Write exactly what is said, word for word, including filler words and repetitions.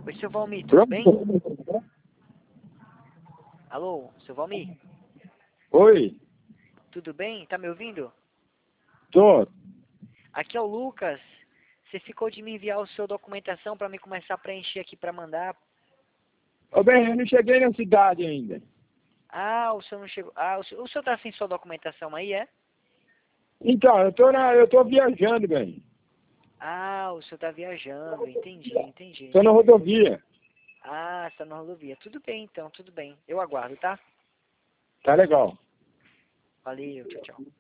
Oi, seu Valmir, tudo bem? Pronto? Alô, seu Valmir, Oi, tudo bem? Tá me ouvindo? tô. Aqui é o Lucas. Você ficou de me enviar o seu documentação para me começar a preencher aqui para mandar. Ô, bem, eu não cheguei na cidade ainda. Ah, o senhor não chegou. Ah, o senhor, o senhor tá sem sua documentação aí, é? Então, eu tô, na, eu tô viajando, bem. Ah, o senhor tá viajando. Entendi, entendi. Tô na rodovia. Ah, está na rodovia. Tudo bem, então, tudo bem. Eu aguardo, tá? Tá legal. Valeu, tchau, tchau.